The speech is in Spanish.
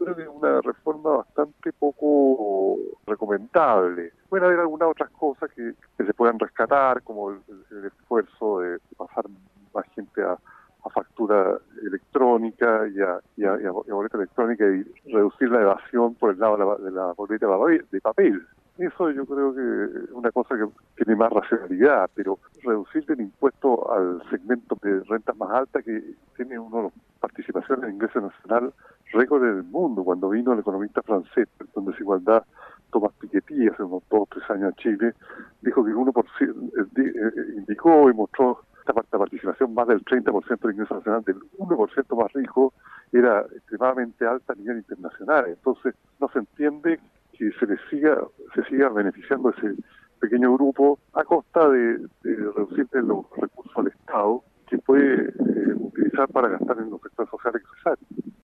creo que es una reforma bastante poco recomendable. Pueden haber algunas otras cosas que se puedan rescatar, como el esfuerzo de pasar más gente a factura electrónica y a boleta electrónica y reducir la evasión por el lado de la boleta de papel. Eso yo creo que es una cosa que tiene más racionalidad, pero reducir el impuesto al segmento de rentas más altas que tiene una participación en el ingreso nacional récord en el mundo. Cuando vino el economista francés, con desigualdad, Tomás Piketty, hace unos 2 o 3 años a Chile, dijo que el 1%, indicó y mostró esta participación más del 30% del ingreso nacional del 1% más rico era extremadamente alta a nivel internacional. Entonces no se entiende que se siga beneficiando ese pequeño grupo a costa de reducir los recursos al Estado que puede utilizar para gastar en los sectores sociales necesarios.